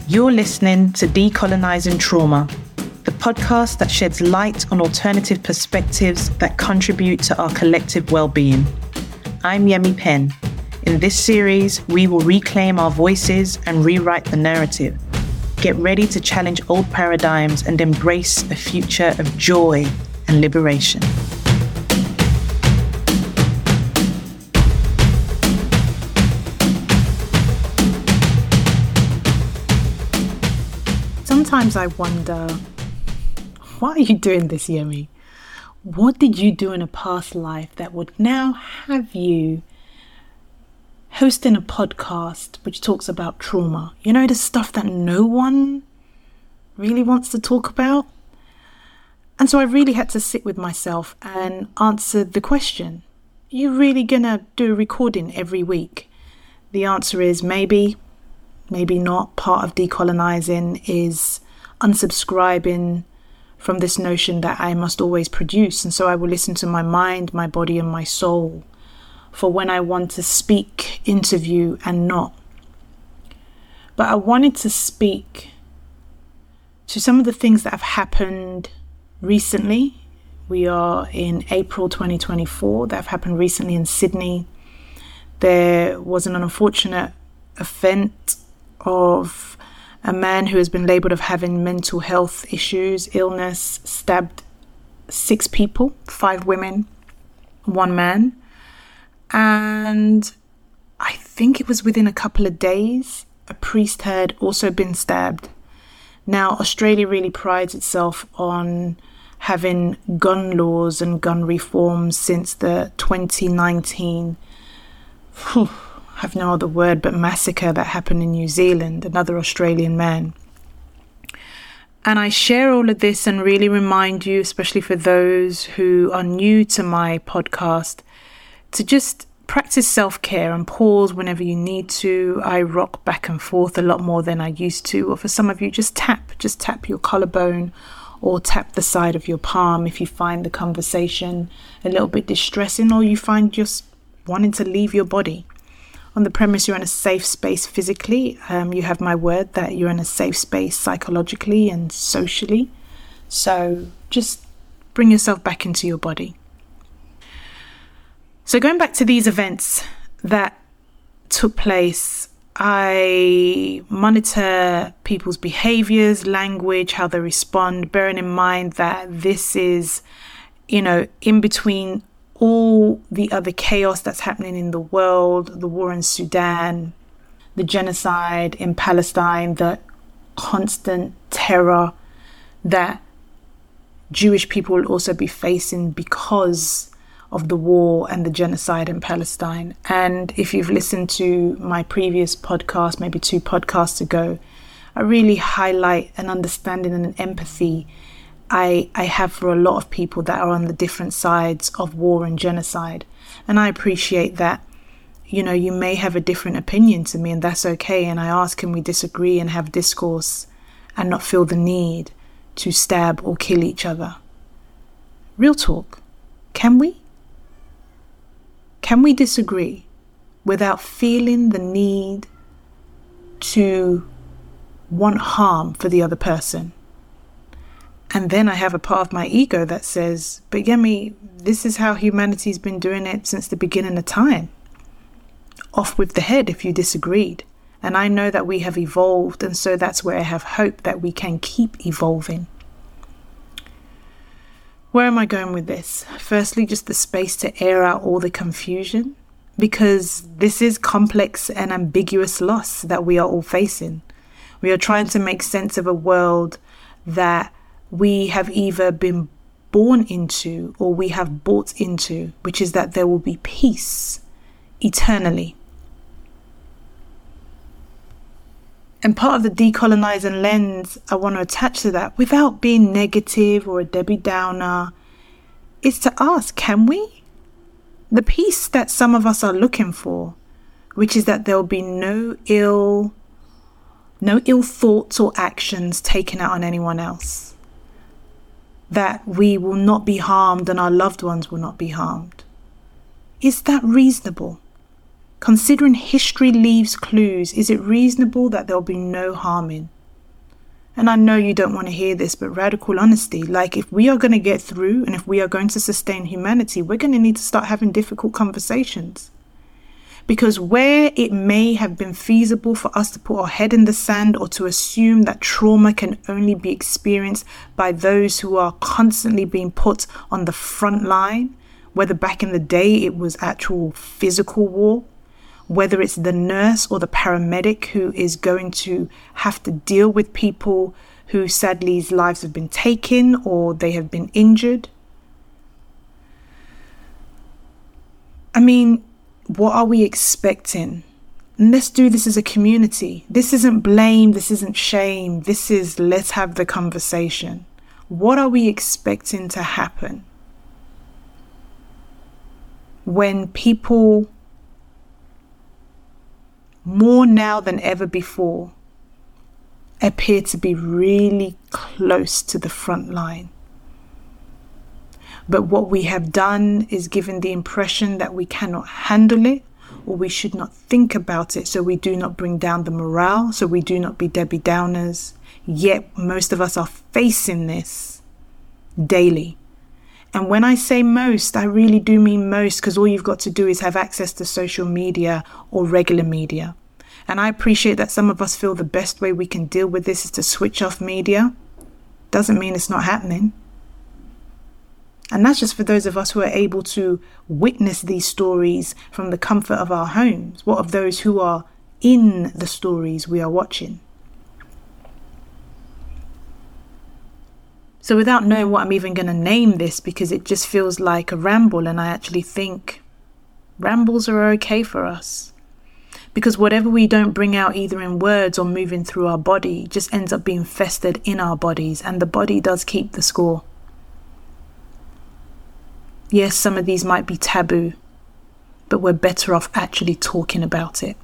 You're listening to Decolonizing Trauma, the podcast that sheds light on alternative perspectives that contribute to our collective well-being. I'm Yemi Penn. In this series, we will reclaim our voices and rewrite the narrative. Get ready to challenge old paradigms and embrace a future of joy and liberation. Sometimes I wonder, why are you doing this, Yemi? What did you do in a past life that would now have you hosting a podcast which talks about trauma? You know, the stuff that no one really wants to talk about. And so I really had to sit with myself and answer the question, you really gonna do a recording every week? The answer is maybe not. Part of decolonizing is unsubscribing from this notion that I must always produce. And so I will listen to my mind, my body, and my soul for when I want to speak, interview, and not. But I wanted to speak to some of the things that have happened recently. We are in April 2024. That have happened recently in Sydney. There was an unfortunate event of a man who has been labelled of having mental health issues, illness, stabbed 6 people, 5 women, 1 man. And I think it was within a couple of days, a priest had also been stabbed. Now, Australia really prides itself on having gun laws and gun reforms since the 2019 I have no other word but massacre that happened in New Zealand, another Australian man. And I share all of this and really remind you, especially for those who are new to my podcast, to just practice self-care and pause whenever you need to. I rock back and forth a lot more than I used to. Or for some of you, just tap your collarbone or tap the side of your palm if you find the conversation a little bit distressing or you find just wanting to leave your body. On the premise you're in a safe space physically, you have my word that you're in a safe space psychologically and socially. So just bring yourself back into your body. So going back to these events that took place, I monitor people's behaviors, language, how they respond, bearing in mind that this is, in between all the other chaos that's happening in the world, the war in Sudan, the genocide in Palestine, the constant terror that Jewish people will also be facing because of the war and the genocide in Palestine. And if you've listened to my previous podcast, maybe 2 podcasts ago, I really highlight an understanding and an empathy I have for a lot of people that are on the different sides of war and genocide. And I appreciate that, you may have a different opinion to me, and that's okay. And I ask, can we disagree and have discourse and not feel the need to stab or kill each other? Real talk. Can we? Can we disagree without feeling the need to want harm for the other person? And then I have a part of my ego that says, but Yemi, this is how humanity's been doing it since the beginning of time. Off with the head if you disagreed. And I know that we have evolved, and so that's where I have hope that we can keep evolving. Where am I going with this? Firstly, just the space to air out all the confusion, because this is complex and ambiguous loss that we are all facing. We are trying to make sense of a world that we have either been born into or we have bought into, which is that there will be peace eternally. And part of the decolonizing lens I want to attach to that, without being negative or a Debbie Downer, is to ask, can we? The peace that some of us are looking for, which is that there will be no ill thoughts or actions taken out on anyone else. That we will not be harmed and our loved ones will not be harmed. Is that reasonable? Considering history leaves clues, is it reasonable that there'll be no harming? And I know you don't want to hear this, but radical honesty, like if we are going to get through and if we are going to sustain humanity, we're going to need to start having difficult conversations. Because where it may have been feasible for us to put our head in the sand or to assume that trauma can only be experienced by those who are constantly being put on the front line, whether back in the day it was actual physical war, whether it's the nurse or the paramedic who is going to have to deal with people who sadly's lives have been taken or they have been injured. I mean, what are we expecting? And let's do this as a community. This isn't blame. This isn't shame. This is let's have the conversation. What are we expecting to happen when people more now than ever before appear to be really close to the front line? But what we have done is given the impression that we cannot handle it, or we should not think about it, so we do not bring down the morale, so we do not be Debbie Downers. Yet most of us are facing this daily. And when I say most, I really do mean most, because all you've got to do is have access to social media or regular media. And I appreciate that some of us feel the best way we can deal with this is to switch off media. Doesn't mean it's not happening. And that's just for those of us who are able to witness these stories from the comfort of our homes. What of those who are in the stories we are watching? So without knowing what I'm even going to name this, because it just feels like a ramble, and I actually think rambles are okay for us. Because whatever we don't bring out either in words or moving through our body just ends up being festered in our bodies, and the body does keep the score. Yes, some of these might be taboo, but we're better off actually talking about it.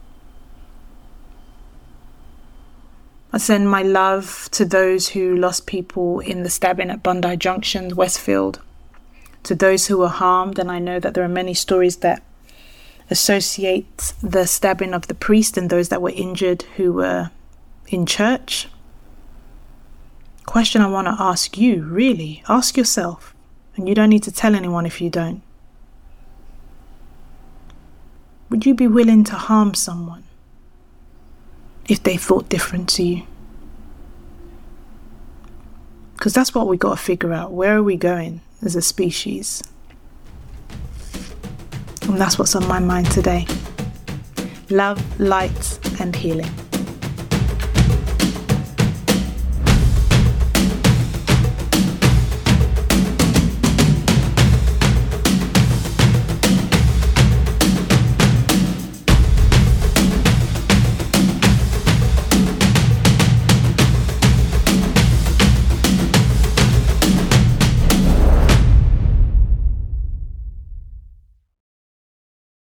I send my love to those who lost people in the stabbing at Bondi Junction, Westfield, to those who were harmed, and I know that there are many stories that associate the stabbing of the priest and those that were injured who were in church. Question I want to ask you, really, ask yourself. And you don't need to tell anyone if you don't. Would you be willing to harm someone if they thought different to you? Because that's what we got to figure out. Where are we going as a species? And that's what's on my mind today. Love, light, and healing.